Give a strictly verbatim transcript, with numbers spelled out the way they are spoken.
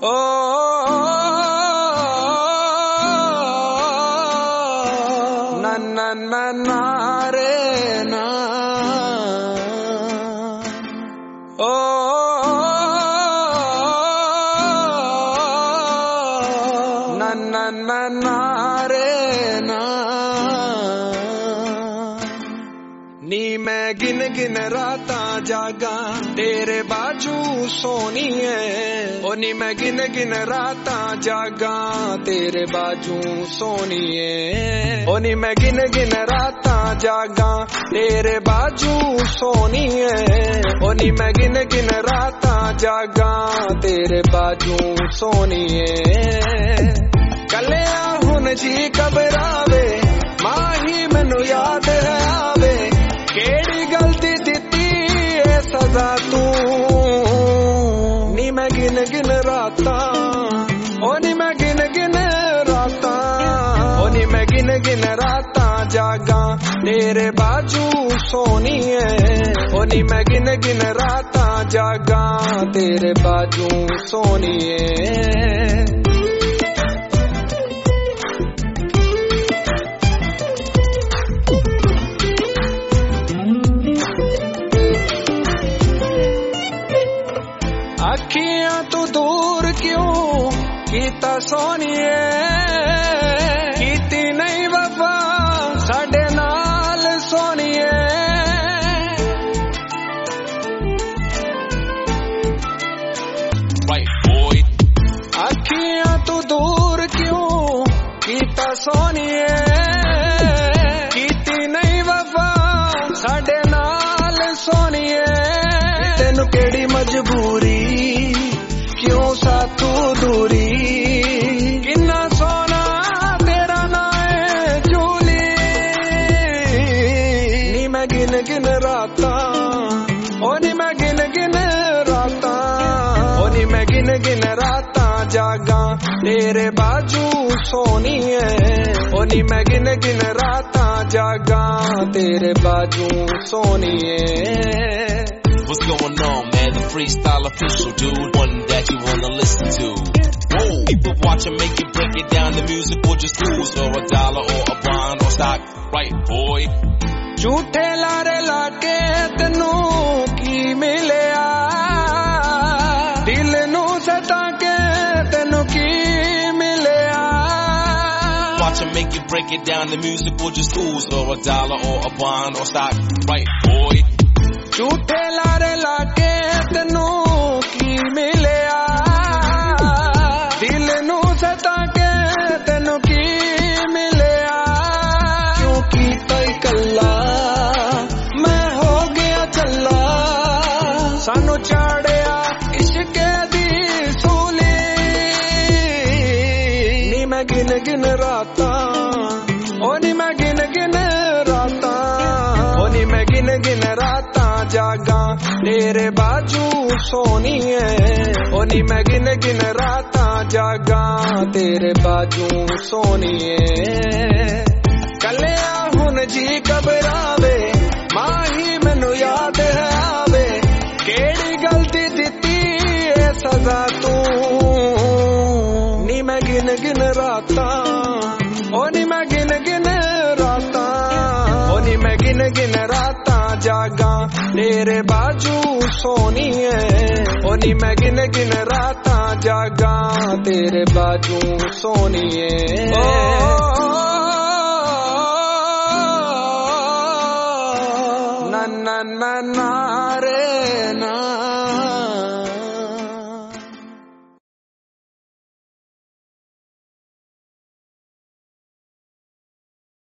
ओ ना ना ना ना रे ना ओ ना ना ना ना रे ना नी मैं गिन गिन रातां जागा तेरे बाजू सोनिए ओ नी मैं गिन गिन रातां जागा तेरे बाजू सोनिए ओ नी मैं गिन गिन रातां जागा तेरे बाजू सोनिए ओ नी मैं गिन गिन रातां जागा तेरे बाजू सोनिए कलिया हुन जी घबरावे माही मैनू याद है आवे केड़ी गलती दिती ए सजा तू नी मैं गिन गिन रातां ओ नी मैं गिन गिन रातां ओ नी मैं गिन गिन रातां जागा तेरे बाजू सोनिए ओ नी मैं गिन गिन रातां जागा तेरे बाजू सोनिए अखियां तू दूर क्यों कीता सोनिए कीती नहीं वफा साडे नाल सोनिए right boy अखियां तू दूर क्यों कीता सोनिए कीती नहीं वफा साडे नाल सोनिए तेनू केड़ी मजबूरी क्यों साथू दूरी किन्ना सोना तेरा नाए झूली नी मैं गिन गिन रातां ओ नी मैं गिन गिन रातां ओ नी मैं गिन गिन रातां जागा तेरे बाजू सोनिए ओ नी मैं गिन गिन रातां जागा तेरे बाजू सोनिए What's going on, man? The freestyle official, dude. One that you wanna listen to. Whoa. People watching, make it, break it down. The music will just lose or a dollar or a bond or stock. Right, boy. झूठे लारे लाके तेनू की मिलिया दिल नू सता के तेनू की मिलिया Watch make it, break it down. The music will just lose or a dollar or a bond or stock. Right, boy. झूठे लारे लाके तेनू की मिलिया दिल नू सता के तेनू की मिलिया क्यों कीता इकल्ला मैं हो गया चल्ला सानू चाड़िया इश्के दी सूली नी मैं गिन गिन रातां ओ नी मैं गिन गिन रातां ओ नी मैं गिन गिन रातां जागा तेरे बाजू सोनिए ओ नी मैं गिन गिन रातां जागा तेरे बाजू सोनिए कलिया हुन जी घबरावे माही मैनू याद है आवे केड़ी गलती दिती ए सजा तू नी मैं गिन गिन रातां ओ नी मैं गिन गिन रातां ओ नी मैं गिन गिन रातां जागा तेरे बाजू सोनिए ओ नी मैं गिन गिन रातां जागा तेरे बाजू सोनिए ओ ना ना ना ना